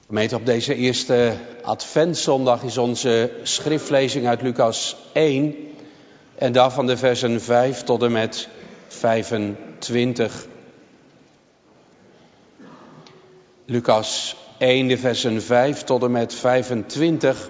Gemeente, op deze eerste adventszondag is onze schriftlezing uit Lucas 1 en daarvan de versen 5 tot en met 25. Lucas 1, de versen 5 tot en met 25,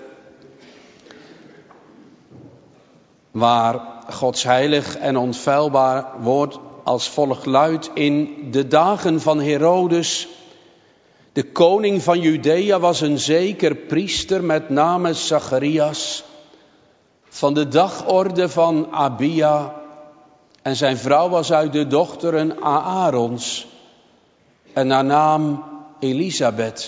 waar Gods heilig en onfeilbaar woord als volgt luidt: in de dagen van Herodes, de koning van Judea, was een zeker priester met name Zacharias, van de dagorde van Abia, en zijn vrouw was uit de dochteren Aarons, en haar naam Elisabeth.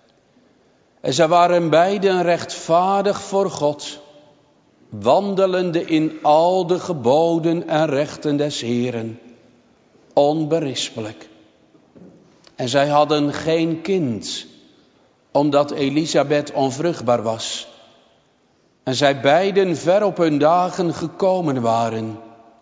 En zij waren beiden rechtvaardig voor God, wandelende in al de geboden en rechten des Heeren, onberispelijk. En zij hadden geen kind, omdat Elisabeth onvruchtbaar was. En zij beiden ver op hun dagen gekomen waren.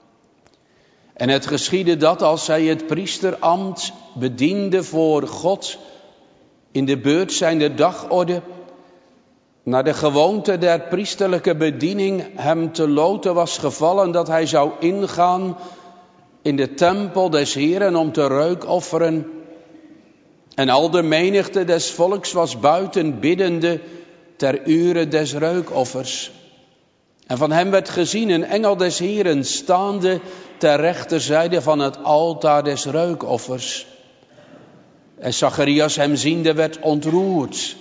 En het geschiedde dat als zij het priesterambt bediende voor God, in de beurt zijnde dagorde, naar de gewoonte der priesterlijke bediening hem te loten was gevallen dat hij zou ingaan in de tempel des Heeren om te reukofferen. En al de menigte des volks was buiten biddende ter ure des reukoffers. En van hem werd gezien een engel des Heeren staande ter rechterzijde van het altaar des reukoffers. En Zacharias hem ziende werd ontroerd.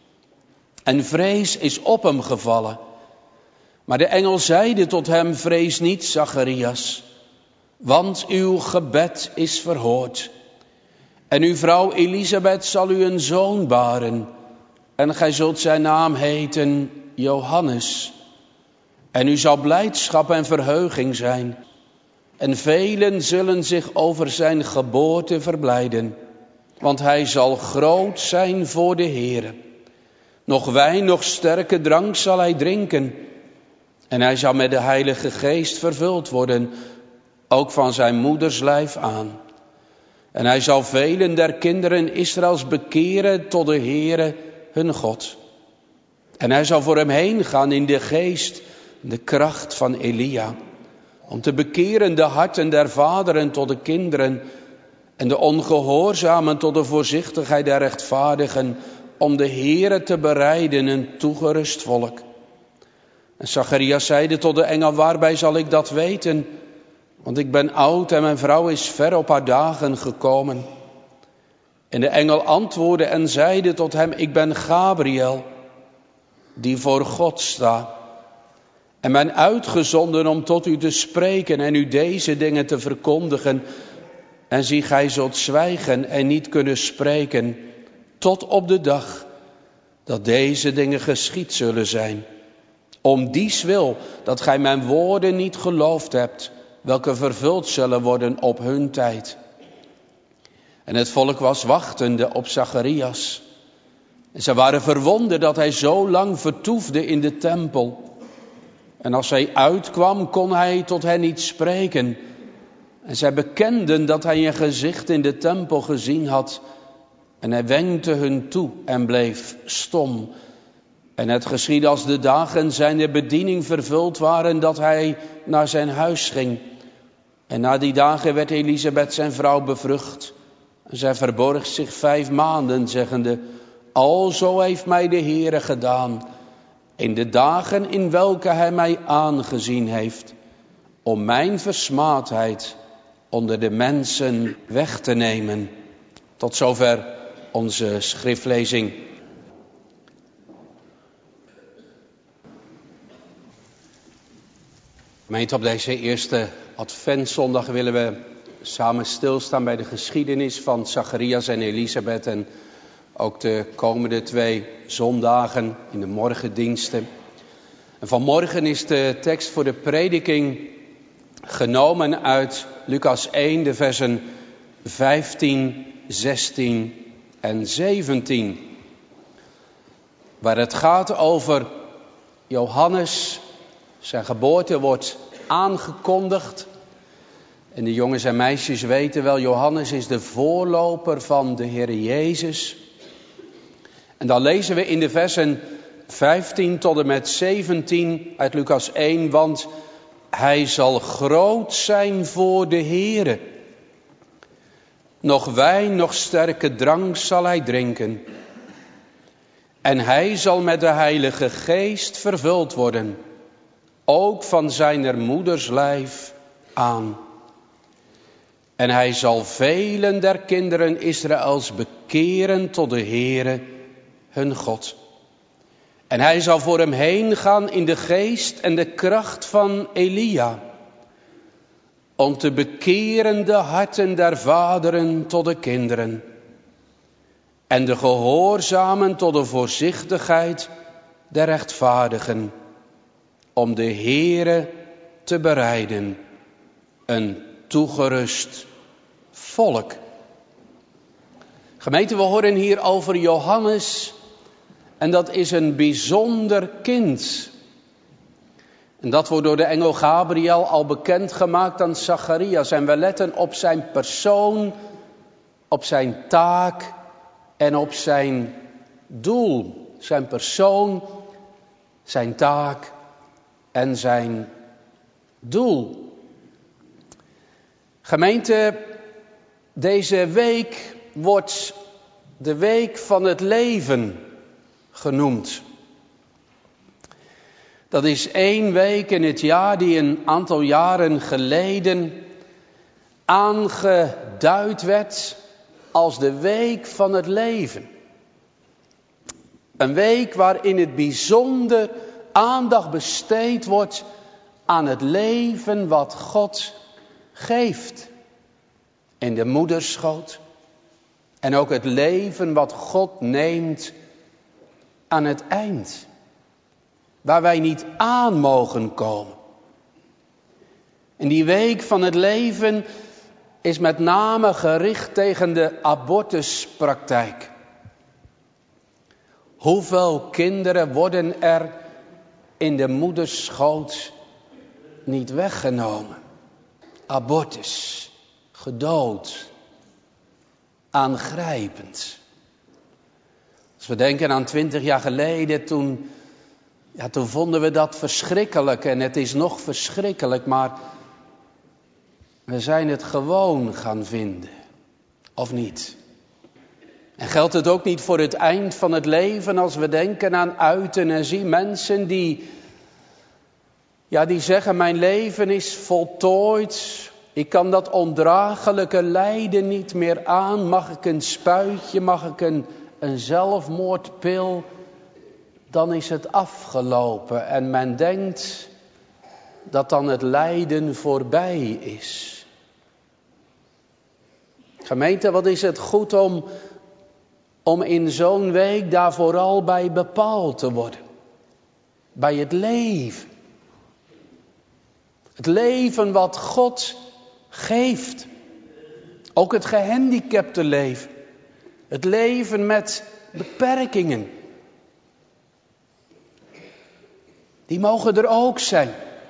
En vrees is op hem gevallen. Maar de engel zeide tot hem: vrees niet, Zacharias, want uw gebed is verhoord. En uw vrouw Elisabeth zal u een zoon baren, en gij zult zijn naam heten Johannes. En u zal blijdschap en verheuging zijn, en velen zullen zich over zijn geboorte verblijden, want hij zal groot zijn voor de Heere. Nog wijn, nog sterke drank zal hij drinken, en hij zal met de Heilige Geest vervuld worden, ook van zijn moeders lijf aan. En hij zal velen der kinderen Israëls bekeren tot de Heere hun God. En hij zal voor hem heen gaan in de geest, de kracht van Elia, om te bekeren de harten der vaderen tot de kinderen en de ongehoorzamen tot de voorzichtigheid der rechtvaardigen, om de Heere te bereiden een toegerust volk. En Zacharias zeide tot de engel: waarbij zal ik dat weten? Want ik ben oud en mijn vrouw is ver op haar dagen gekomen. En de engel antwoordde en zeide tot hem: ik ben Gabriel, die voor God sta, en ben uitgezonden om tot u te spreken en u deze dingen te verkondigen. En zie, gij zult zwijgen en niet kunnen spreken, tot op de dag dat deze dingen geschied zullen zijn. Om dies wil dat gij mijn woorden niet geloofd hebt, welke vervuld zullen worden op hun tijd. En het volk was wachtende op Zacharias. En zij waren verwonderd dat hij zo lang vertoefde in de tempel. En als hij uitkwam, kon hij tot hen niet spreken. En zij bekenden dat hij een gezicht in de tempel gezien had. En hij wenkte hun toe en bleef stom. En het geschiedde als de dagen zijner bediening vervuld waren, dat hij naar zijn huis ging. En na die dagen werd Elisabeth zijn vrouw bevrucht. En zij verborg zich 5 maanden, zeggende: alzo heeft mij de Heere gedaan, in de dagen in welke hij mij aangezien heeft, om mijn versmaadheid onder de mensen weg te nemen. Tot zover onze schriftlezing. Gemeente, op deze eerste adventszondag willen we samen stilstaan bij de geschiedenis van Zacharias en Elisabeth en ook de komende 2 zondagen in de morgendiensten. En vanmorgen is de tekst voor de prediking genomen uit Lucas 1, de versen 15, 16 en 17. Waar het gaat over Johannes. Zijn geboorte wordt aangekondigd. En de jongens en meisjes weten wel, Johannes is de voorloper van de Heer Jezus. En dan lezen we in de versen 15 tot en met 17 uit Lucas 1, want hij zal groot zijn voor de Heere. Nog wijn, nog sterke drank zal hij drinken. En hij zal met de Heilige Geest vervuld worden, ook van zijner moeders lijf aan. En hij zal velen der kinderen Israëls bekeren tot de Heere, hun God. En hij zal voor hem heen gaan in de geest en de kracht van Elia, om te bekeren de harten der vaderen tot de kinderen, en de gehoorzamen tot de voorzichtigheid der rechtvaardigen, om de Heere te bereiden, een toegerust volk. Gemeente, we horen hier over Johannes en dat is een bijzonder kind. En dat wordt door de engel Gabriel al bekendgemaakt aan Zacharias. En we letten op zijn persoon, op zijn taak en op zijn doel. Zijn persoon, zijn taak en zijn doel. Gemeente, deze week wordt de week van het leven genoemd. Dat is 1 week in het jaar die een aantal jaren geleden aangeduid werd als de week van het leven. Een week waarin het bijzonder aandacht besteed wordt aan het leven wat God geeft in de moederschoot. En ook het leven wat God neemt aan het eind. Waar wij niet aan mogen komen. En die week van het leven is met name gericht tegen de abortuspraktijk. Hoeveel kinderen worden er in de moederschoot niet weggenomen? Abortus, gedood, aangrijpend. Als we denken aan 20 jaar geleden, toen vonden we dat verschrikkelijk en het is nog verschrikkelijk, maar we zijn het gewoon gaan vinden, of niet? En geldt het ook niet voor het eind van het leven als we denken aan euthanasie? Mensen die zeggen, mijn leven is voltooid, ik kan dat ondraaglijke lijden niet meer aan. Mag ik een spuitje, mag ik een zelfmoordpil? Dan is het afgelopen en men denkt dat dan het lijden voorbij is. Gemeente, wat is het goed om in zo'n week daar vooral bij bepaald te worden. Bij het leven. Het leven wat God geeft. Ook het gehandicapte leven. Het leven met beperkingen. Die mogen er ook zijn.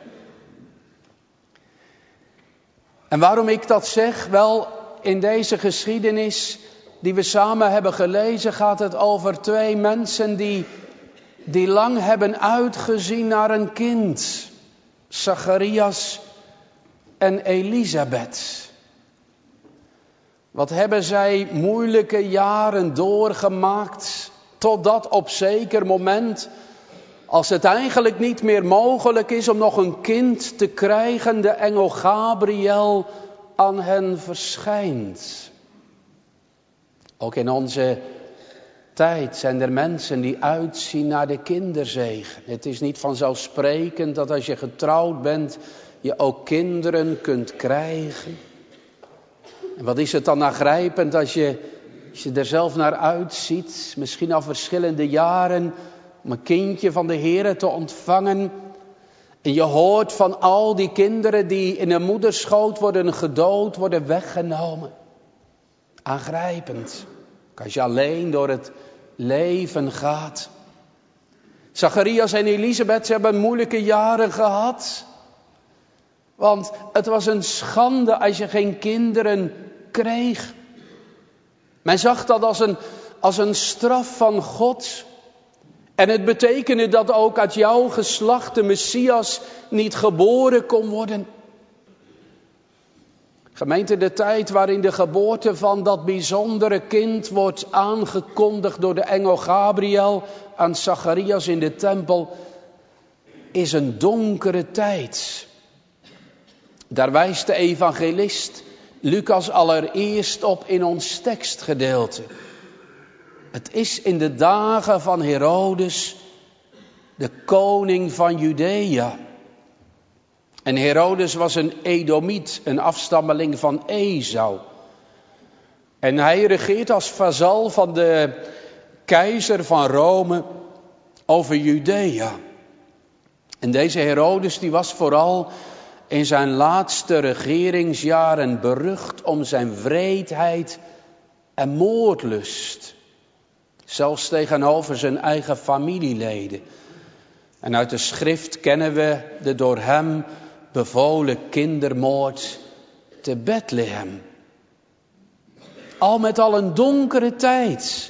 En waarom ik dat zeg? Wel, in deze geschiedenis die we samen hebben gelezen gaat het over 2 mensen die lang hebben uitgezien naar een kind. Zacharias en Elisabeth. Wat hebben zij moeilijke jaren doorgemaakt, totdat op zeker moment, als het eigenlijk niet meer mogelijk is om nog een kind te krijgen, de engel Gabriel aan hen verschijnt. Ook in onze tijd zijn er mensen die uitzien naar de kinderzegen. Het is niet vanzelfsprekend dat als je getrouwd bent, je ook kinderen kunt krijgen. En wat is het dan aangrijpend als je er zelf naar uitziet, misschien al verschillende jaren, om een kindje van de Heere te ontvangen. En je hoort van al die kinderen die in een moederschoot worden gedood, worden weggenomen. Aangrijpend. Als je alleen door het leven gaat. Zacharias en Elisabeth, ze hebben moeilijke jaren gehad. Want het was een schande als je geen kinderen kreeg. Men zag dat als een straf van God. En het betekende dat ook uit jouw geslacht de Messias niet geboren kon worden. Gemeente, de tijd waarin de geboorte van dat bijzondere kind wordt aangekondigd door de engel Gabriel aan Zacharias in de tempel, is een donkere tijd. Daar wijst de evangelist Lucas allereerst op in ons tekstgedeelte. Het is in de dagen van Herodes, de koning van Judea. En Herodes was een Edomiet, een afstammeling van Esau. En hij regeert als vazal van de keizer van Rome over Judea. En deze Herodes die was vooral in zijn laatste regeringsjaren berucht om zijn wreedheid en moordlust. Zelfs tegenover zijn eigen familieleden. En uit de schrift kennen we de door hem bevolen kindermoord te Bethlehem. Al met al een donkere tijd.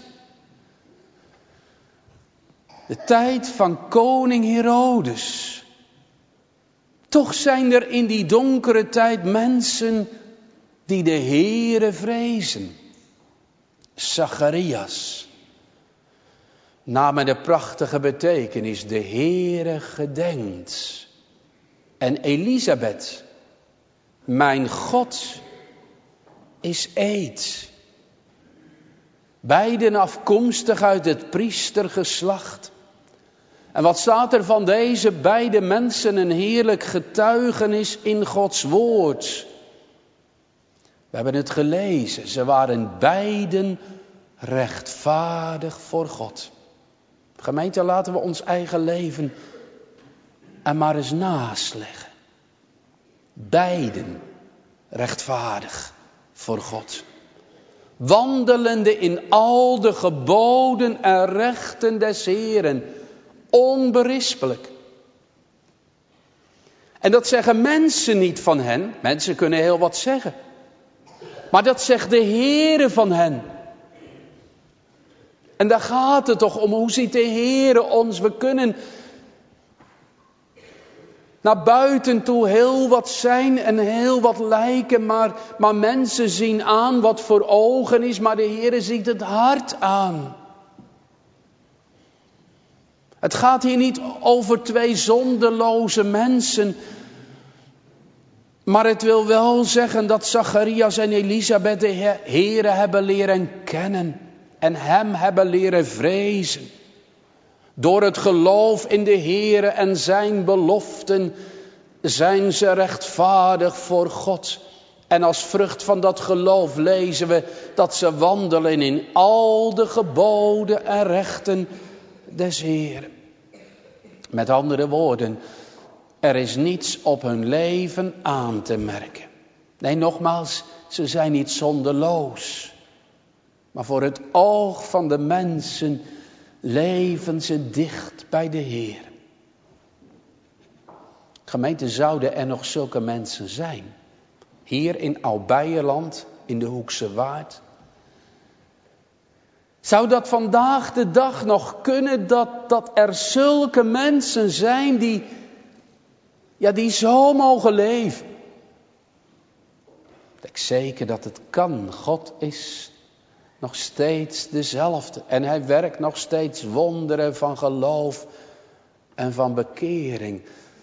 De tijd van koning Herodes. Toch zijn er in die donkere tijd mensen die de Heere vrezen. Zacharias. Naam met de prachtige betekenis, de Heere gedenkt. En Elisabeth, mijn God is eed. Beiden afkomstig uit het priestergeslacht. En wat staat er van deze beide mensen een heerlijk getuigenis in Gods woord. We hebben het gelezen, ze waren beiden rechtvaardig voor God. Gemeente, laten we ons eigen leven er maar eens naast leggen. Beiden rechtvaardig voor God. Wandelende in al de geboden en rechten des Heeren. Onberispelijk. En dat zeggen mensen niet van hen. Mensen kunnen heel wat zeggen. Maar dat zegt de Heere van hen. En daar gaat het toch om. Hoe ziet de Heere ons? We kunnen naar buiten toe heel wat zijn en heel wat lijken. Maar mensen zien aan wat voor ogen is. Maar de Heere ziet het hart aan. Het gaat hier niet over twee zondeloze mensen. Maar het wil wel zeggen dat Zacharias en Elisabeth de Heere hebben leren kennen. En hem hebben leren vrezen. Door het geloof in de Heere en zijn beloften zijn ze rechtvaardig voor God. En als vrucht van dat geloof lezen we dat ze wandelen in al de geboden en rechten des Heeren. Met andere woorden, er is niets op hun leven aan te merken. Nee, nogmaals, ze zijn niet zonderloos. Maar voor het oog van de mensen leven ze dicht bij de Heer. Gemeente, zouden er nog zulke mensen zijn? Hier in Oud-Beierland, in de Hoekse Waard. Zou dat vandaag de dag nog kunnen dat er zulke mensen zijn die zo mogen leven? Ik denk zeker dat het kan. God is nog steeds dezelfde. En hij werkt nog steeds wonderen van geloof en van bekering.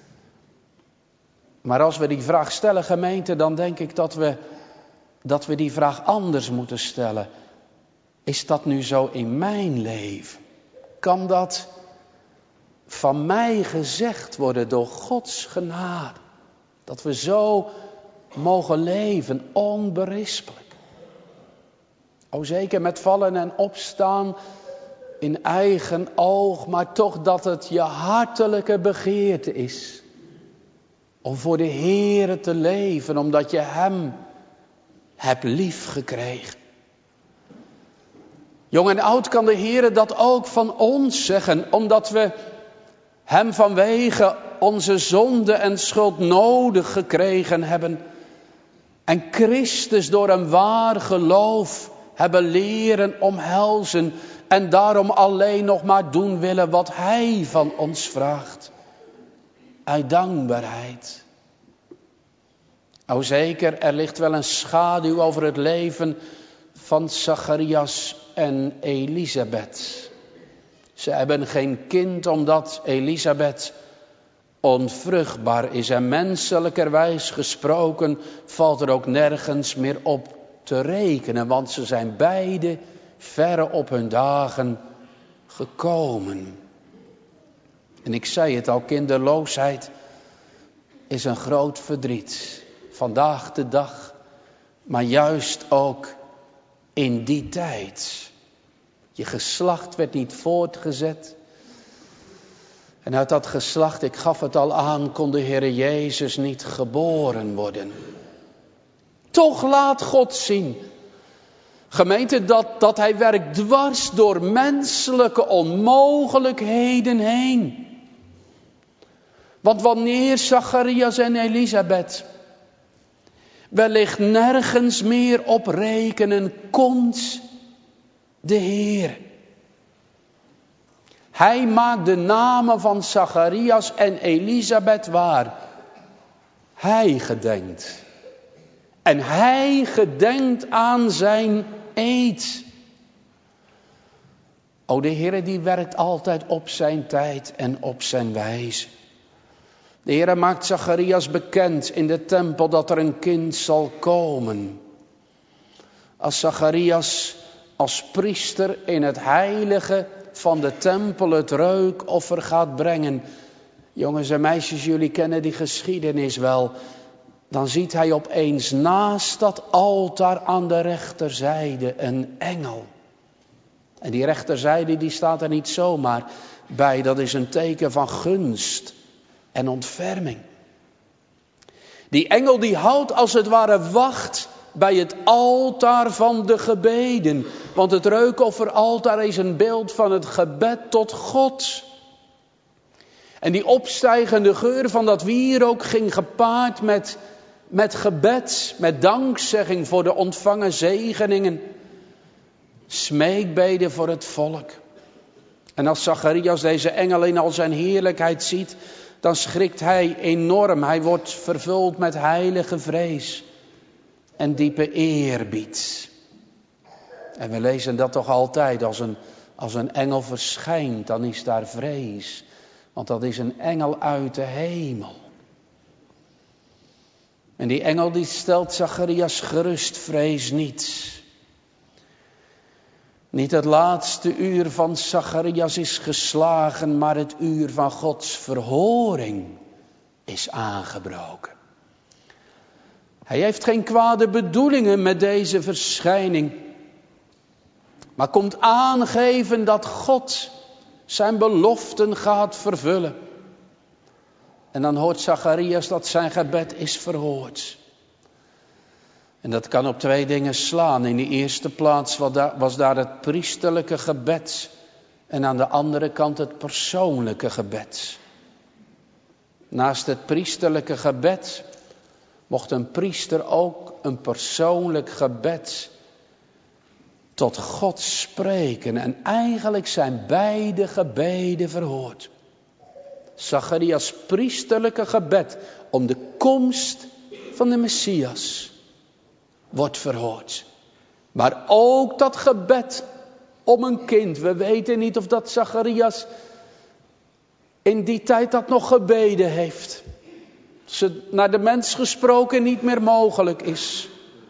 Maar als we die vraag stellen, gemeente, dan denk ik dat we die vraag anders moeten stellen. Is dat nu zo in mijn leven? Kan dat van mij gezegd worden door Gods genade? Dat we zo mogen leven, onberispelijk. O zeker met vallen en opstaan in eigen oog, maar toch dat het je hartelijke begeerte is. Om voor de Heere te leven, omdat je hem hebt lief gekregen. Jong en oud kan de Heere dat ook van ons zeggen, omdat we hem vanwege onze zonde en schuld nodig gekregen hebben. En Christus door een waar geloof hebben leren omhelzen en daarom alleen nog maar doen willen wat Hij van ons vraagt. Uit dankbaarheid. O zeker, er ligt wel een schaduw over het leven van Zacharias en Elisabeth. Ze hebben geen kind omdat Elisabeth onvruchtbaar is. En menselijkerwijs gesproken valt er ook nergens meer op te rekenen. Want ze zijn beide verre op hun dagen gekomen. En ik zei het al, kinderloosheid is een groot verdriet. Vandaag de dag, maar juist ook in die tijd. Je geslacht werd niet voortgezet. En uit dat geslacht, ik gaf het al aan, kon de Heere Jezus niet geboren worden. Toch laat God zien, gemeente, dat Hij werkt dwars door menselijke onmogelijkheden heen. Want wanneer Zacharias en Elisabeth wellicht nergens meer op rekenen, komt de Heer. Hij maakt de namen van Zacharias en Elisabeth waar. Hij gedenkt. En hij gedenkt aan zijn eed. O, de Heer die werkt altijd op zijn tijd en op zijn wijze. De Heer maakt Zacharias bekend in de tempel dat er een kind zal komen. Als Zacharias als priester in het heilige van de tempel het reukoffer gaat brengen. Jongens en meisjes, jullie kennen die geschiedenis wel. Dan ziet hij opeens naast dat altaar aan de rechterzijde een engel. En die rechterzijde die staat er niet zomaar bij. Dat is een teken van gunst en ontferming. Die engel die houdt als het ware wacht bij het altaar van de gebeden. Want het reukofferaltaar is een beeld van het gebed tot God. En die opstijgende geur van dat wierook ging gepaard met gebed, met dankzegging voor de ontvangen zegeningen. Smeekbeden voor het volk. En als Zacharias deze engel in al zijn heerlijkheid ziet, dan schrikt hij enorm. Hij wordt vervuld met heilige vrees en diepe eerbied. En we lezen dat toch altijd, als een engel verschijnt, dan is daar vrees. Want dat is een engel uit de hemel. En die engel die stelt Zacharias gerust, vrees niet. Niet het laatste uur van Zacharias is geslagen, maar het uur van Gods verhoring is aangebroken. Hij heeft geen kwade bedoelingen met deze verschijning, maar komt aangeven dat God zijn beloften gaat vervullen. En dan hoort Zacharias dat zijn gebed is verhoord. En dat kan op twee dingen slaan. In de eerste plaats was daar het priesterlijke gebed. En aan de andere kant het persoonlijke gebed. Naast het priesterlijke gebed mocht een priester ook een persoonlijk gebed tot God spreken. En eigenlijk zijn beide gebeden verhoord. Zacharias' priesterlijke gebed om de komst van de Messias wordt verhoord. Maar ook dat gebed om een kind. We weten niet of dat Zacharias in die tijd dat nog gebeden heeft. Als het naar de mens gesproken niet meer mogelijk is.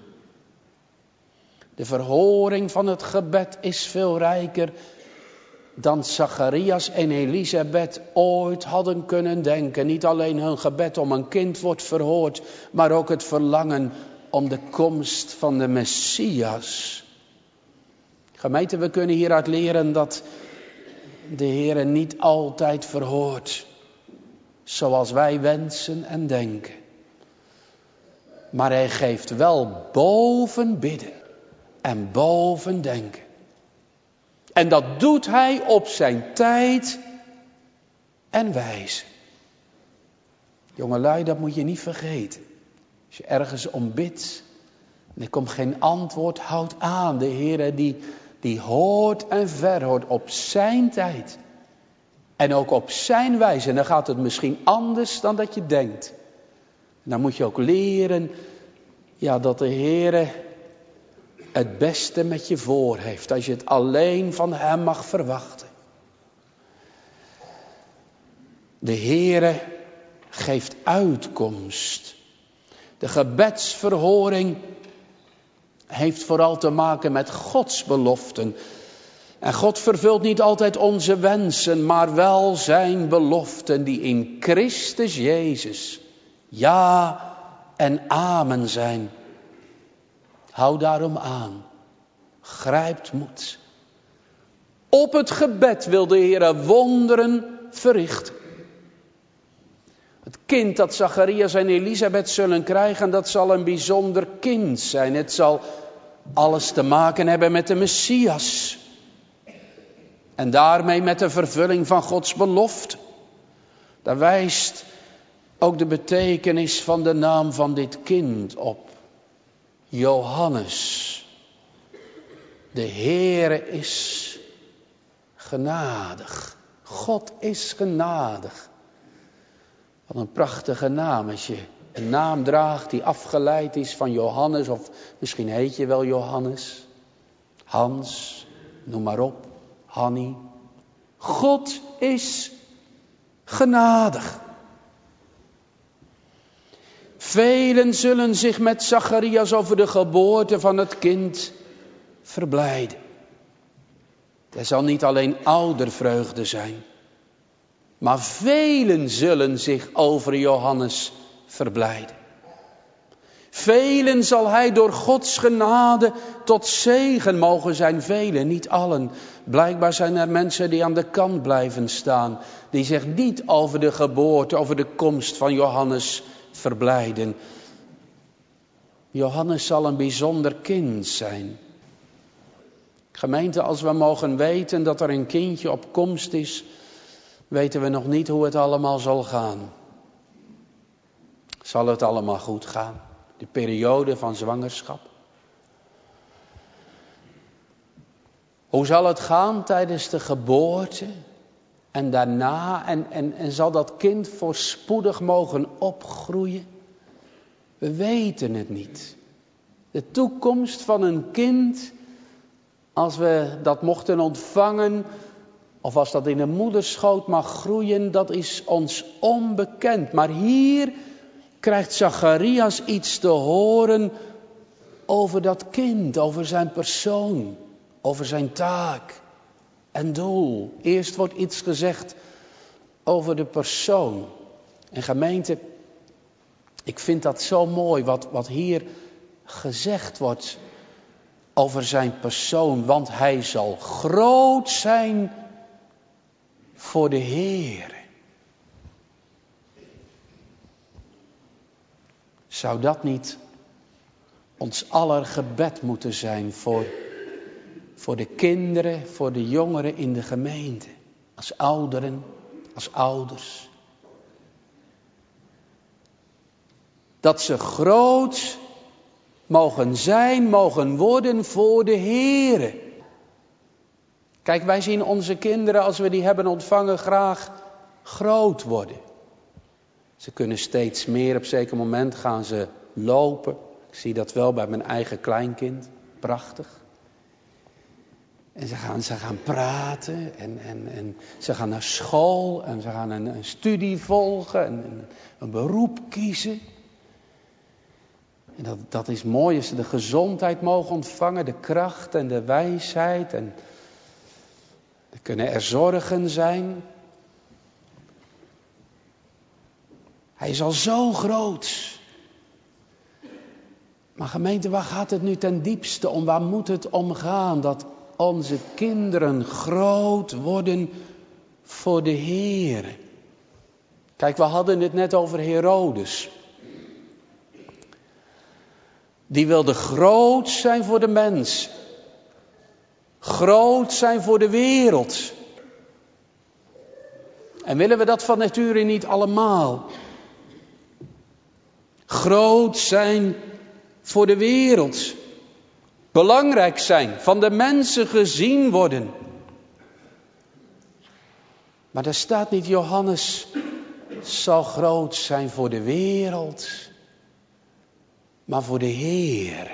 De verhoring van het gebed is veel rijker dan Zacharias en Elisabeth ooit hadden kunnen denken. Niet alleen hun gebed om een kind wordt verhoord, maar ook het verlangen om de komst van de Messias. Gemeente, we kunnen hieruit leren dat de Heer niet altijd verhoort zoals wij wensen en denken. Maar hij geeft wel boven bidden en boven denken. En dat doet hij op zijn tijd en wijze. Jongelui, dat moet je niet vergeten. Als je ergens om bidt, En er komt geen antwoord, houd aan. De Heer die hoort en verhoort op zijn tijd. En ook op zijn wijze. En dan gaat het misschien anders dan dat je denkt. En dan moet je ook leren dat de Heer het beste met je voor heeft. Als je het alleen van hem mag verwachten. De Heer geeft uitkomst. De gebedsverhoring heeft vooral te maken met Gods beloften. En God vervult niet altijd onze wensen, maar wel zijn beloften die in Christus Jezus ja en amen zijn. Hou daarom aan. Grijpt moed. Op het gebed wil de Heer wonderen verrichten. Het kind dat Zacharias en Elisabeth zullen krijgen, dat zal een bijzonder kind zijn. Het zal alles te maken hebben met de Messias. En daarmee met de vervulling van Gods belofte. Daar wijst ook de betekenis van de naam van dit kind op. Johannes. De Heere is genadig. God is genadig. Wat een prachtige naam als je een naam draagt die afgeleid is van Johannes. Of misschien heet je wel Johannes. Hans, noem maar op. Hannie. God is genadig. Velen zullen zich met Zacharias over de geboorte van het kind verblijden. Er zal niet alleen oudervreugde zijn. Maar velen zullen zich over Johannes verblijden. Velen zal hij door Gods genade tot zegen mogen zijn. Velen, niet allen. Blijkbaar zijn er mensen die aan de kant blijven staan. Die zich niet over de geboorte, over de komst van Johannes verblijden. Johannes zal een bijzonder kind zijn. Gemeente, als we mogen weten dat er een kindje op komst is, weten we nog niet hoe het allemaal zal gaan. Zal het allemaal goed gaan? De periode van zwangerschap. Hoe zal het gaan tijdens de geboorte en daarna? En zal dat kind voorspoedig mogen opgroeien? We weten het niet. De toekomst van een kind, als we dat mochten ontvangen, of als dat in een moederschoot mag groeien, dat is ons onbekend. Maar hier krijgt Zacharias iets te horen over dat kind, over zijn persoon, over zijn taak en doel. Eerst wordt iets gezegd over de persoon. En gemeente, ik vind dat zo mooi wat hier gezegd wordt over zijn persoon. Want hij zal groot zijn voor de Heer. Zou dat niet ons aller gebed moeten zijn voor de kinderen, voor de jongeren in de gemeente? Als ouderen, als ouders. Dat ze groot mogen zijn, mogen worden voor de Heer. Kijk, wij zien onze kinderen, als we die hebben ontvangen, graag groot worden. Ze kunnen steeds meer, op een zeker moment gaan ze lopen. Ik zie dat wel bij mijn eigen kleinkind, prachtig. En ze gaan praten en ze gaan naar school en ze gaan een studie volgen en een beroep kiezen. En dat is mooi als ze de gezondheid mogen ontvangen, de kracht en de wijsheid. En er kunnen er zorgen zijn. Hij is al zo groot. Maar gemeente, waar gaat het nu ten diepste om? Waar moet het om gaan? Dat onze kinderen groot worden voor de Heer. Kijk, we hadden het net over Herodes. Die wilde groot zijn voor de mens. Groot zijn voor de wereld. En willen we dat van nature niet allemaal? Groot zijn voor de wereld. Belangrijk zijn, van de mensen gezien worden. Maar daar staat niet, Johannes zal groot zijn voor de wereld, maar voor de Heer.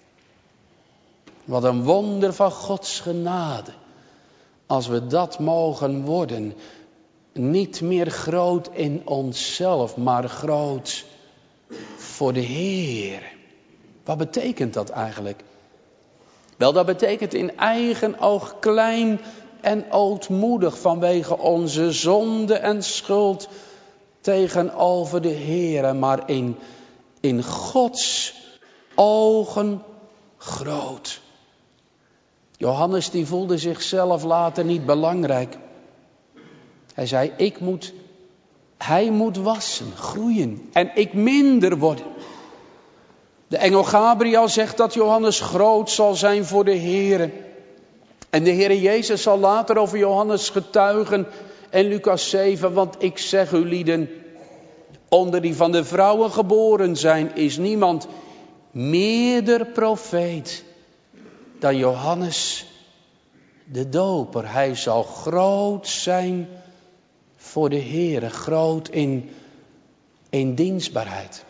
Wat een wonder van Gods genade. Als we dat mogen worden. Niet meer groot in onszelf, maar groot voor de Heer. Wat betekent dat eigenlijk? Wel, dat betekent in eigen oog klein en ootmoedig vanwege onze zonde en schuld tegenover de Heer. Maar in Gods ogen groot. Johannes die voelde zichzelf later niet belangrijk. Hij zei, hij moet wassen, groeien en ik minder worden. De engel Gabriel zegt dat Johannes groot zal zijn voor de Heer. En de Heer Jezus zal later over Johannes getuigen in Lucas 7. Want ik zeg u lieden, onder die van de vrouwen geboren zijn, is niemand meerder profeet dan Johannes de Doper. Hij zal groot zijn voor de Heer, groot in dienstbaarheid.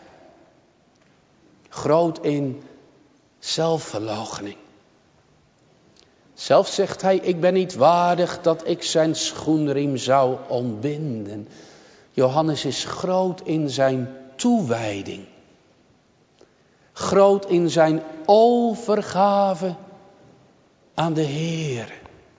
Groot in zelfverloochening. Zelf zegt hij, ik ben niet waardig dat ik zijn schoenriem zou ontbinden. Johannes is groot in zijn toewijding. Groot in zijn overgave aan de Heer.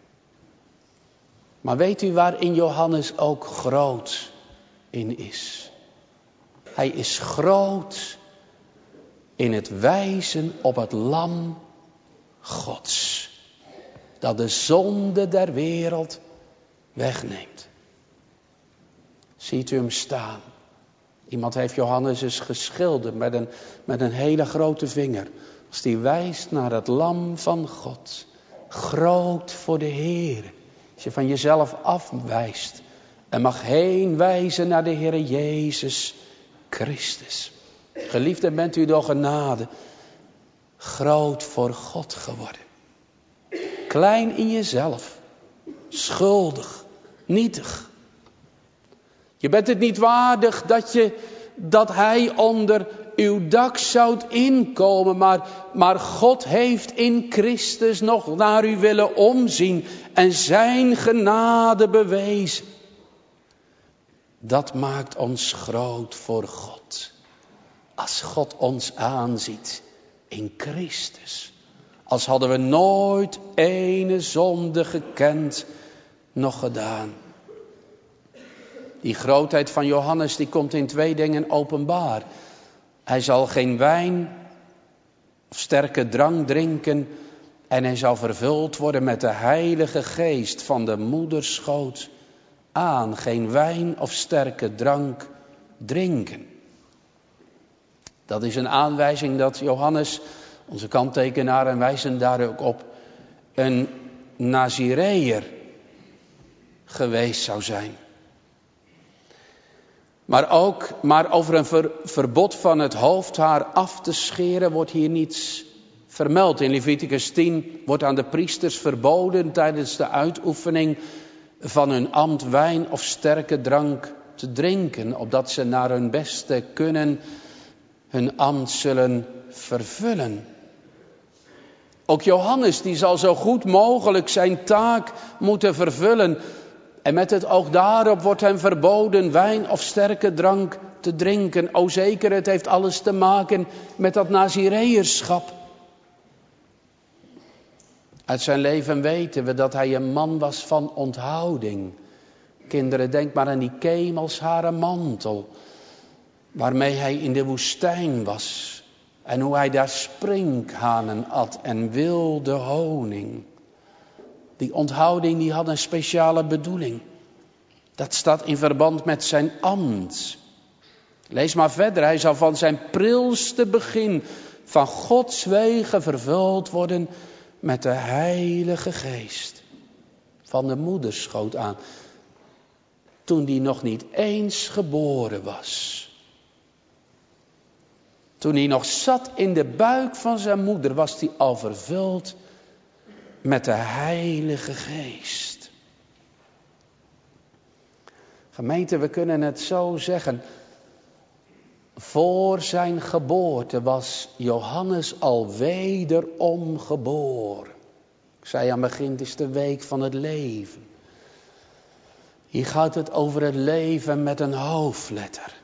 Maar weet u waarin Johannes ook groot in is? Hij is groot in het wijzen op het lam Gods. Dat de zonde der wereld wegneemt. Ziet u hem staan? Iemand heeft Johannes eens geschilderd met een hele grote vinger. Als die wijst naar het lam van God. Groot voor de Heer. Als je van jezelf afwijst. En mag heen wijzen naar de Heer Jezus Christus. Geliefde, bent u door genade groot voor God geworden. Klein in jezelf. Schuldig. Nietig. Je bent het niet waardig dat hij onder uw dak zou inkomen. Maar God heeft in Christus nog naar u willen omzien. En zijn genade bewezen. Dat maakt ons groot voor God. Als God ons aanziet in Christus. Als hadden we nooit ene zonde gekend, nog gedaan. Die grootheid van Johannes die komt in 2 dingen openbaar. Hij zal geen wijn of sterke drank drinken. En hij zal vervuld worden met de Heilige Geest van de moederschoot aan. Geen wijn of sterke drank drinken. Dat is een aanwijzing dat Johannes, onze kanttekenaar, en wijzen daar ook op, een Nazireër geweest zou zijn. Maar over een verbod van het hoofdhaar af te scheren wordt hier niets vermeld. In Leviticus 10 wordt aan de priesters verboden tijdens de uitoefening van hun ambt wijn of sterke drank te drinken. Opdat ze naar hun beste kunnen hun ambt zullen vervullen. Ook Johannes die zal zo goed mogelijk zijn taak moeten vervullen. En met het oog daarop wordt hem verboden wijn of sterke drank te drinken. O zeker, het heeft alles te maken met dat Nazireërschap. Uit zijn leven weten we dat hij een man was van onthouding. Kinderen, denk maar aan die kemelsharen mantel. Waarmee hij in de woestijn was. En hoe hij daar sprinkhanen at en wilde honing. Die onthouding die had een speciale bedoeling. Dat staat in verband met zijn ambt. Lees maar verder. Hij zal van zijn prilste begin van Gods wegen vervuld worden met de Heilige Geest. Van de moederschoot aan. Toen die nog niet eens geboren was. Toen hij nog zat in de buik van zijn moeder, was hij al vervuld met de Heilige Geest. Gemeente, we kunnen het zo zeggen. Voor zijn geboorte was Johannes al wederom geboren. Ik zei aan het begin, het is de week van het leven. Hier gaat het over het leven met een hoofdletter.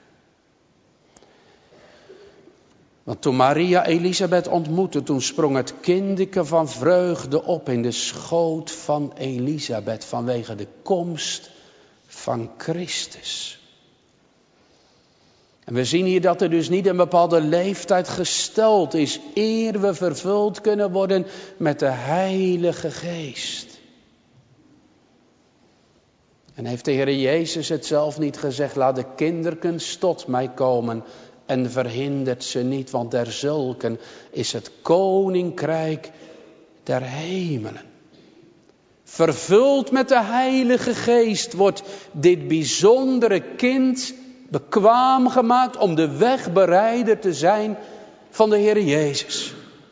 Want toen Maria Elisabeth ontmoette, toen sprong het kindeke van vreugde op in de schoot van Elisabeth vanwege de komst van Christus. En we zien hier dat er dus niet een bepaalde leeftijd gesteld is, eer we vervuld kunnen worden met de Heilige Geest. En heeft de Heer Jezus het zelf niet gezegd, laat de kinderkens tot mij komen en verhindert ze niet, want derzulken is het koninkrijk der hemelen. Vervuld met de Heilige Geest wordt dit bijzondere kind bekwaam gemaakt om de wegbereider te zijn van de Heer Jezus.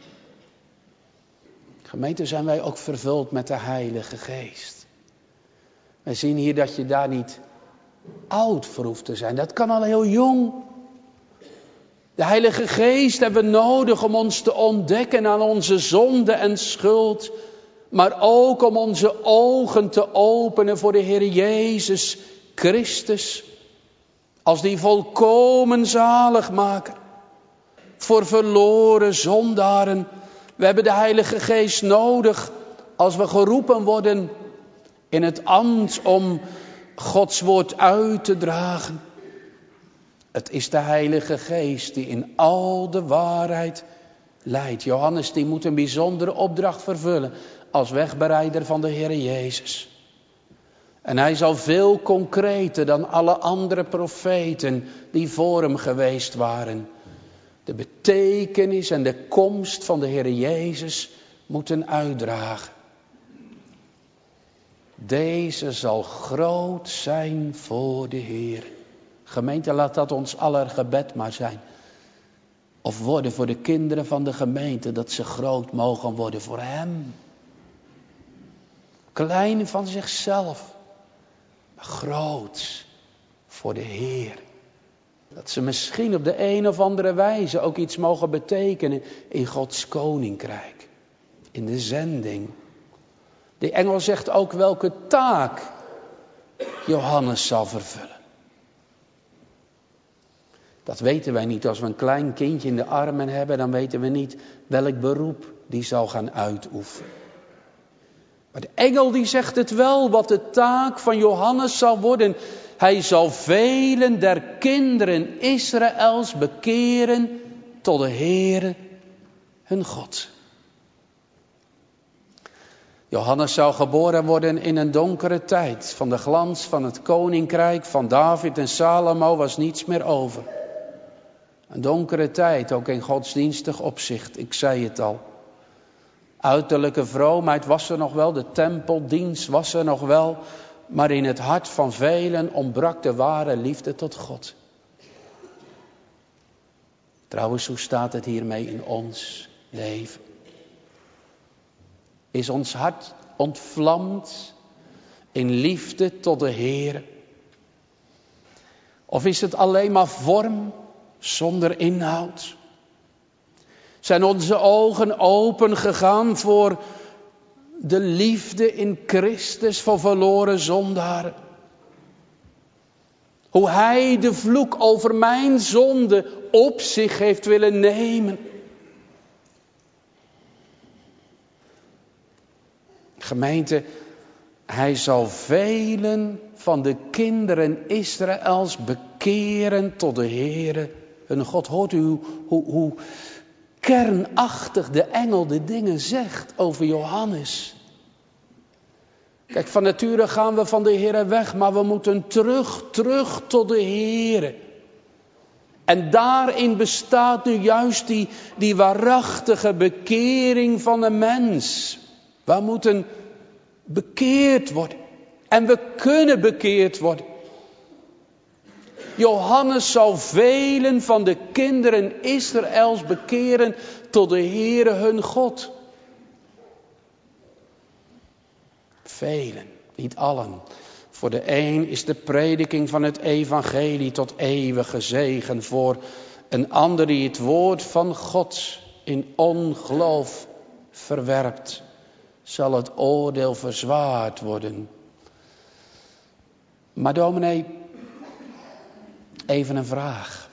Gemeente, zijn wij ook vervuld met de Heilige Geest. Wij zien hier dat je daar niet oud voor hoeft te zijn. Dat kan al heel jong. De Heilige Geest hebben we nodig om ons te ontdekken aan onze zonde en schuld. Maar ook om onze ogen te openen voor de Heer Jezus Christus. Als die volkomen zaligmaker. Voor verloren zondaren. We hebben de Heilige Geest nodig als we geroepen worden in het ambt om Gods woord uit te dragen. Het is de Heilige Geest die in al de waarheid leidt. Johannes die moet een bijzondere opdracht vervullen als wegbereider van de Heer Jezus. En hij zal veel concreter dan alle andere profeten die voor hem geweest waren. De betekenis en de komst van de Heer Jezus moeten uitdragen. Deze zal groot zijn voor de Heer. Gemeente, laat dat ons aller gebed maar zijn. Of worden voor de kinderen van de gemeente, dat ze groot mogen worden voor Hem. Klein van zichzelf, maar groot voor de Heer. Dat ze misschien op de een of andere wijze ook iets mogen betekenen in Gods koninkrijk. In de zending. De engel zegt ook welke taak Johannes zal vervullen. Dat weten wij niet. Als we een klein kindje in de armen hebben, dan weten we niet welk beroep die zal gaan uitoefenen. Maar de engel die zegt het wel, wat de taak van Johannes zal worden. Hij zal velen der kinderen Israëls bekeren tot de Heere hun God. Johannes zou geboren worden in een donkere tijd. Van de glans van het koninkrijk van David en Salomo was niets meer over. Een donkere tijd, ook in godsdienstig opzicht, ik zei het al. Uiterlijke vroomheid was er nog wel, de tempeldienst was er nog wel. Maar in het hart van velen ontbrak de ware liefde tot God. Trouwens, hoe staat het hiermee in ons leven? Is ons hart ontvlamd in liefde tot de Heer? Of is het alleen maar vorm zonder inhoud? Zijn onze ogen open gegaan voor de liefde in Christus voor verloren zondaren? Hoe Hij de vloek over mijn zonde op zich heeft willen nemen. Gemeente, Hij zal velen van de kinderen Israëls bekeren tot de Heere hun God. Hoort u hoe kernachtig de engel de dingen zegt over Johannes. Kijk, van nature gaan we van de Heere weg, maar we moeten terug tot de Heere. En daarin bestaat nu juist die waarachtige bekering van een mens. We moeten bekeerd worden. En we kunnen bekeerd worden. Johannes zal velen van de kinderen Israëls bekeren tot de Heere hun God. Velen, niet allen. Voor de een is de prediking van het evangelie tot eeuwige zegen. Voor een ander die het woord van God in ongeloof verwerpt, zal het oordeel verzwaard worden. Maar dominee, even een vraag.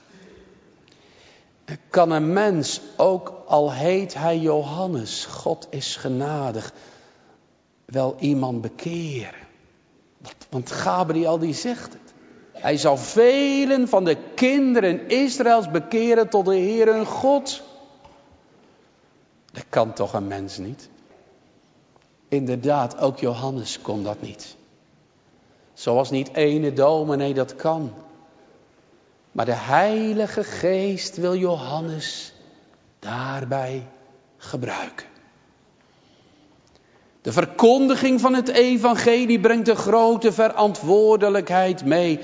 Kan een mens, ook al heet hij Johannes, God is genadig, wel iemand bekeren? Want Gabriel die zegt het. Hij zal velen van de kinderen Israëls bekeren tot de Heer hun God. Dat kan toch een mens niet? Inderdaad, ook Johannes kon dat niet. Zoals niet ene dominee dat kan. Maar de Heilige Geest wil Johannes daarbij gebruiken. De verkondiging van het evangelie brengt een grote verantwoordelijkheid mee.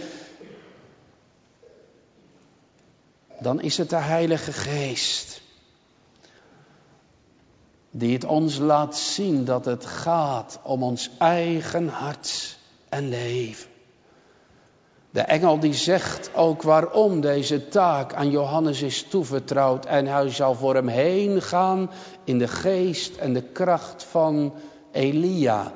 Dan is het de Heilige Geest die het ons laat zien dat het gaat om ons eigen hart en leven. De engel die zegt ook waarom deze taak aan Johannes is toevertrouwd. En hij zal voor hem heen gaan in de geest en de kracht van Elia.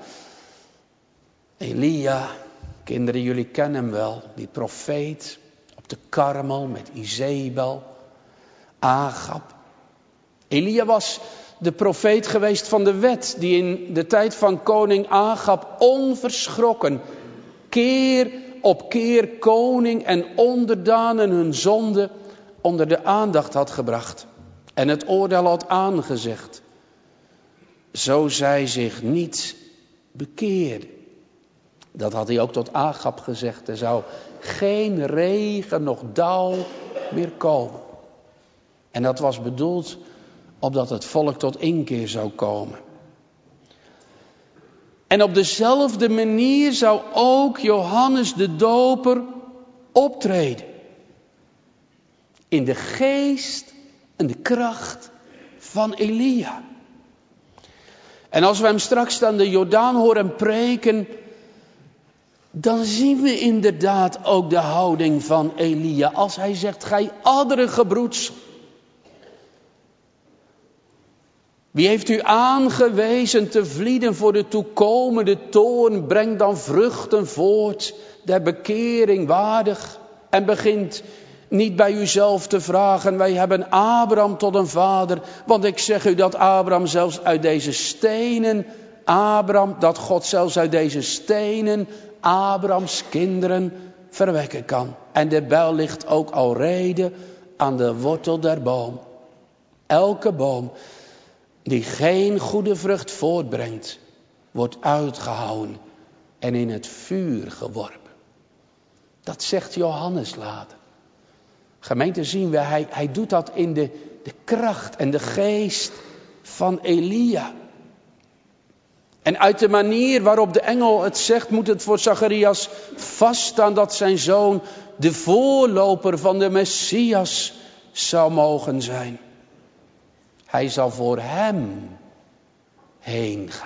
Elia, kinderen, jullie kennen hem wel. Die profeet op de Karmel met Izebel, Agab. Elia was de profeet geweest van de wet, die in de tijd van koning Agab onverschrokken keer op keer koning en onderdanen hun zonde onder de aandacht had gebracht en het oordeel had aangezegd. Zo zij zich niet bekeerden. Dat had hij ook tot Agab gezegd. Er zou geen regen noch dauw meer komen. En dat was bedoeld opdat het volk tot inkeer zou komen. En op dezelfde manier zou ook Johannes de Doper optreden. In de geest en de kracht van Elia. En als we hem straks aan de Jordaan horen preken, dan zien we inderdaad ook de houding van Elia. Als hij zegt, gij adderige broeds, wie heeft u aangewezen te vlieden voor de toekomende toorn? Breng dan vruchten voort, der bekering waardig. En begint niet bij uzelf te vragen, wij hebben Abraham tot een vader. Want ik zeg u dat Abraham zelfs uit deze stenen, dat God zelfs uit deze stenen Abrahams kinderen verwekken kan. En de bijl ligt ook al reden aan de wortel der boom. Elke boom die geen goede vrucht voortbrengt, wordt uitgehouwen en in het vuur geworpen. Dat zegt Johannes later. Gemeente, zien we, hij doet dat in de kracht en de geest van Elia. En uit de manier waarop de engel het zegt, moet het voor Zacharias vaststaan dat zijn zoon de voorloper van de Messias zou mogen zijn. Hij zal voor hem heen gaan.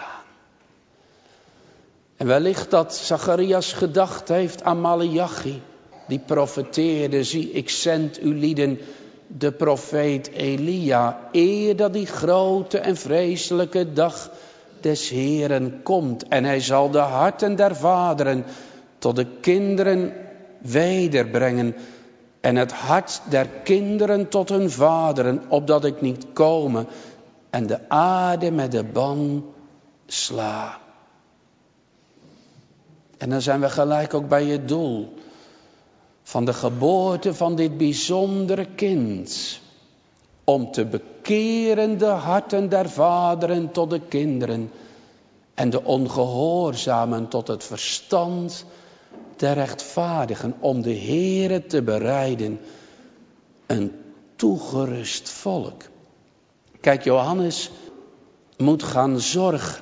En wellicht dat Zacharias gedacht heeft aan Maleachi, die profeteerde, zie ik zend u lieden de profeet Elia, eer dat die grote en vreselijke dag des Heeren komt. En hij zal de harten der vaderen tot de kinderen wederbrengen en het hart der kinderen tot hun vaderen, opdat ik niet komen en de aarde met de ban sla. En dan zijn we gelijk ook bij het doel van de geboorte van dit bijzondere kind. Om te bekeren de harten der vaderen tot de kinderen en de ongehoorzamen tot het verstand der rechtvaardigen. Om de Heere te bereiden een toegerust volk. Kijk, Johannes moet gaan zorgen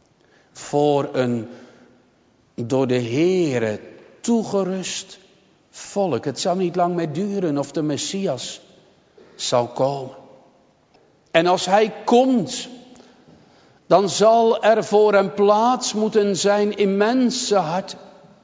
voor een door de Heere toegerust volk. Het zou niet lang meer duren of de Messias zal komen. En als hij komt, dan zal er voor hem plaats moeten zijn in mensenharten.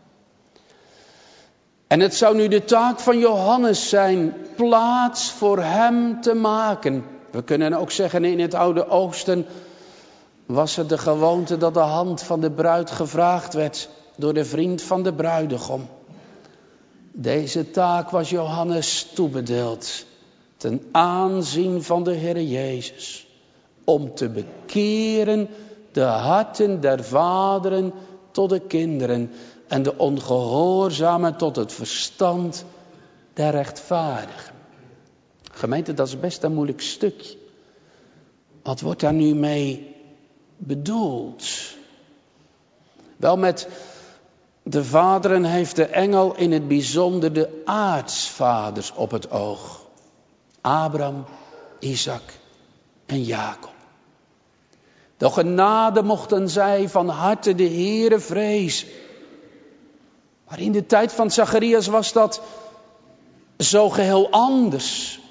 En het zou nu de taak van Johannes zijn plaats voor hem te maken. We kunnen ook zeggen, in het Oude Oosten was het de gewoonte dat de hand van de bruid gevraagd werd door de vriend van de bruidegom. Deze taak was Johannes toebedeeld ten aanzien van de Heer Jezus. Om te bekeren de harten der vaderen tot de kinderen en de ongehoorzamen tot het verstand der rechtvaardigen. Gemeente, dat is best een moeilijk stukje. Wat wordt daar nu mee bedoeld? Wel, met de vaderen heeft de engel in het bijzonder de aartsvaders op het oog. Abraham, Isaac en Jacob. Door genade mochten zij van harte de Heere vrezen. Maar in de tijd van Zacharias was dat zo geheel anders.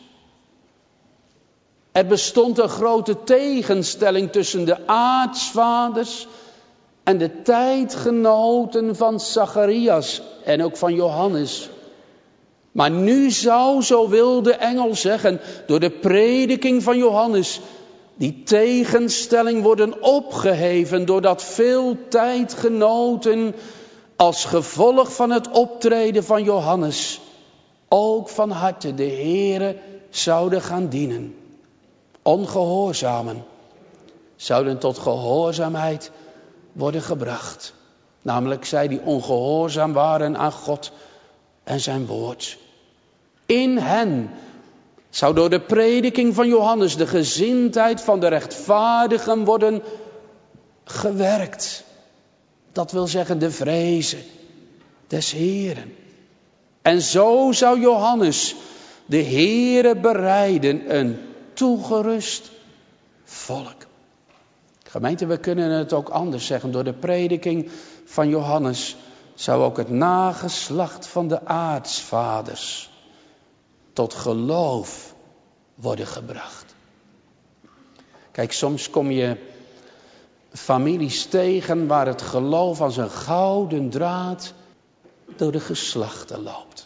Er bestond een grote tegenstelling tussen de aartsvaders en de tijdgenoten van Zacharias en ook van Johannes. Maar nu zou, zo wil de engel zeggen, door de prediking van Johannes, die tegenstelling worden opgeheven, doordat veel tijdgenoten als gevolg van het optreden van Johannes ook van harte de Heere zouden gaan dienen. Ongehoorzamen zouden tot gehoorzaamheid worden gebracht. Namelijk zij die ongehoorzaam waren aan God en zijn woord. In hen zou door de prediking van Johannes de gezindheid van de rechtvaardigen worden gewerkt. Dat wil zeggen de vrezen des Heeren. En zo zou Johannes de Heere bereiden een toegerust volk. Gemeente, we kunnen het ook anders zeggen. Door de prediking van Johannes zou ook het nageslacht van de aartsvaders tot geloof worden gebracht. Kijk, soms kom je families tegen waar het geloof als een gouden draad door de geslachten loopt.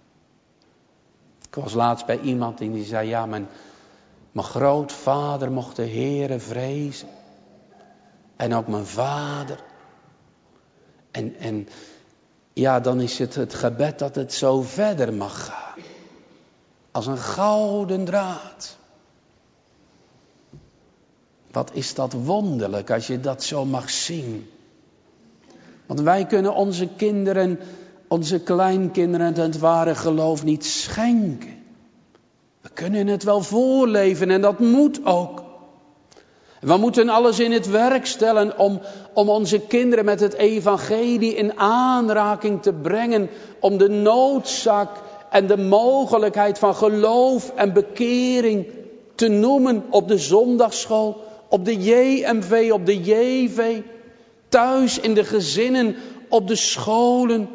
Ik was laatst bij iemand en die zei, ja, mijn grootvader mocht de Heere vrezen. En ook mijn vader. En ja, dan is het gebed dat het zo verder mag gaan. Als een gouden draad. Wat is dat wonderlijk als je dat zo mag zien. Want wij kunnen onze kinderen, onze kleinkinderen het ware geloof niet schenken. We kunnen het wel voorleven en dat moet ook. We moeten alles in het werk stellen om onze kinderen met het evangelie in aanraking te brengen. Om de noodzaak en de mogelijkheid van geloof en bekering te noemen op de zondagsschool, op de JMV, op de JV, thuis in de gezinnen, op de scholen.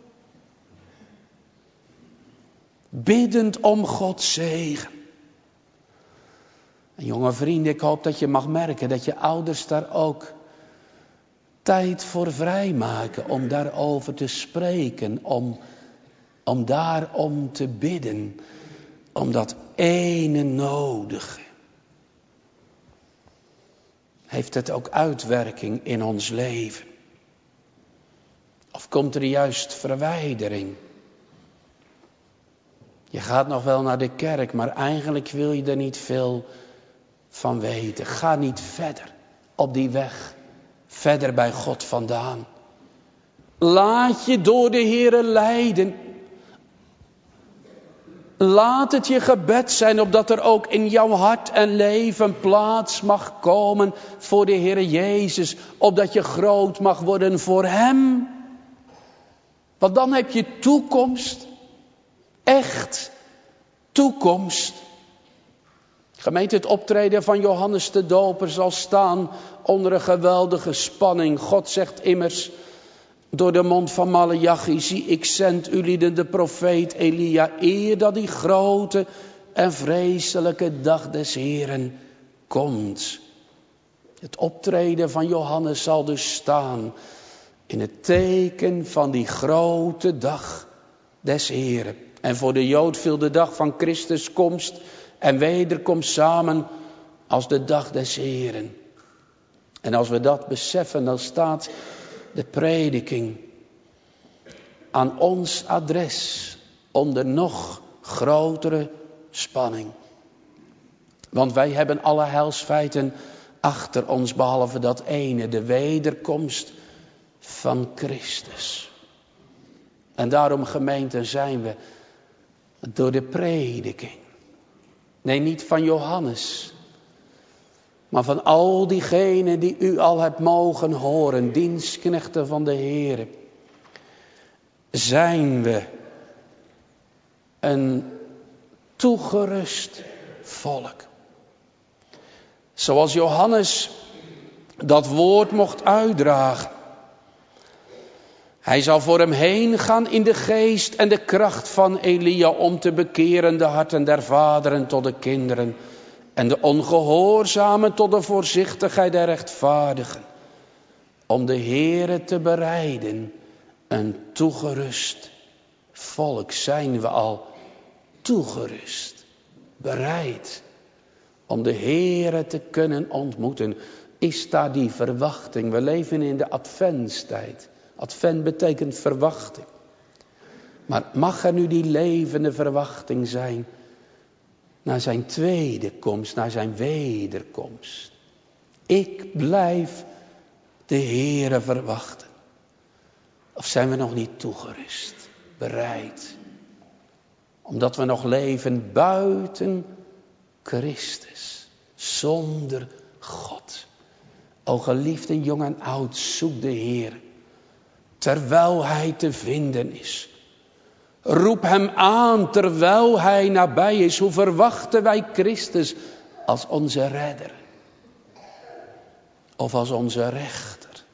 Biddend om Gods zegen. En jonge vrienden, ik hoop dat je mag merken dat je ouders daar ook tijd voor vrijmaken om daarover te spreken, om daarom te bidden, om dat ene nodige. Heeft het ook uitwerking in ons leven? Of komt er juist verwijdering? Je gaat nog wel naar de kerk, maar eigenlijk wil je er niet veel van weten. Ga niet verder op die weg, verder bij God vandaan. Laat je door de Heere leiden. Laat het je gebed zijn, opdat er ook in jouw hart en leven plaats mag komen voor de Heere Jezus. Opdat je groot mag worden voor Hem. Want dan heb je toekomst. Echt toekomst. Gemeente, het optreden van Johannes de Doper zal staan onder een geweldige spanning. God zegt immers, door de mond van Maleachi: zie, ik zend ulieden de profeet Elia, eer dat die grote en vreselijke dag des Heeren komt. Het optreden van Johannes zal dus staan in het teken van die grote dag des Heeren. En voor de Jood viel de dag van Christus komst en wederkomst samen als de dag des Heeren. En als we dat beseffen, dan staat de prediking aan ons adres onder nog grotere spanning. Want wij hebben alle heilsfeiten achter ons, behalve dat ene, de wederkomst van Christus. En daarom, gemeente, zijn we door de prediking, nee, niet van Johannes, maar van al diegenen die u al hebt mogen horen, dienstknechten van de Heer, zijn we een toegerust volk. Zoals Johannes dat woord mocht uitdragen. Hij zal voor hem heen gaan in de geest en de kracht van Elia, om te bekeren de harten der vaderen tot de kinderen en de ongehoorzamen tot de voorzichtigheid der rechtvaardigen, om de Heere te bereiden. Een toegerust volk. Zijn we al toegerust, bereid om de Heere te kunnen ontmoeten? Is daar die verwachting? We leven in de adventstijd. Advent betekent verwachting. Maar mag er nu die levende verwachting zijn naar zijn tweede komst, naar zijn wederkomst? Ik blijf de Heere verwachten. Of zijn we nog niet toegerust, bereid? Omdat we nog leven buiten Christus, zonder God. O geliefden, jong en oud, zoek de Heer, terwijl Hij te vinden is. Roep Hem aan terwijl Hij nabij is. Hoe verwachten wij Christus als onze redder? Of als onze rechter?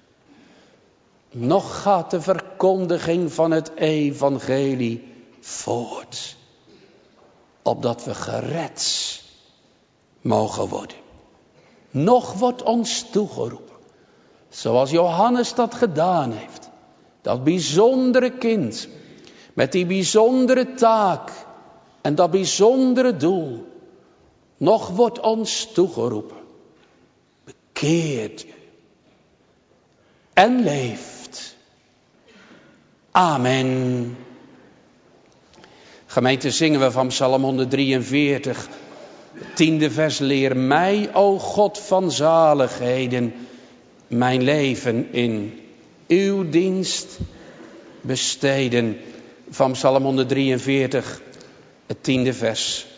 Nog gaat de verkondiging van het evangelie voort, opdat we gered mogen worden. Nog wordt ons toegeroepen, zoals Johannes dat gedaan heeft. Dat bijzondere kind, met die bijzondere taak en dat bijzondere doel. Nog wordt ons toegeroepen. Bekeert u en leeft. Amen. Gemeente, zingen we van Psalm 143. 10e vers. Leer mij, o God van zaligheden, mijn leven in uw dienst besteden. Van Psalm 143, het 10e vers.